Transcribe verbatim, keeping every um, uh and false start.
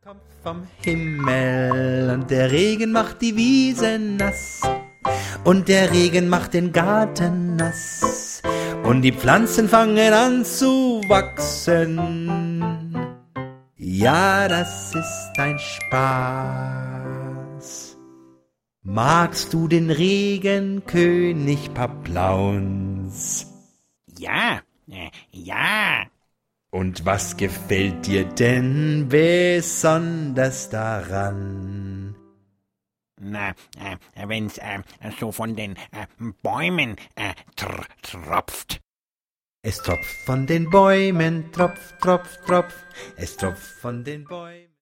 Kommt vom Himmel und der Regen macht die Wiese nass und der Regen macht den Garten nass und die Pflanzen fangen an zu wachsen. Ja, das ist ein Spaß. Magst du den Regen, König Paplauns? Ja, äh, ja. Und was gefällt dir denn besonders daran? Na, äh, wenn's äh, so von den äh, Bäumen äh, tr tropft. Es tropft von den Bäumen, tropf, tropf, tropf, es tropft von den Bäumen.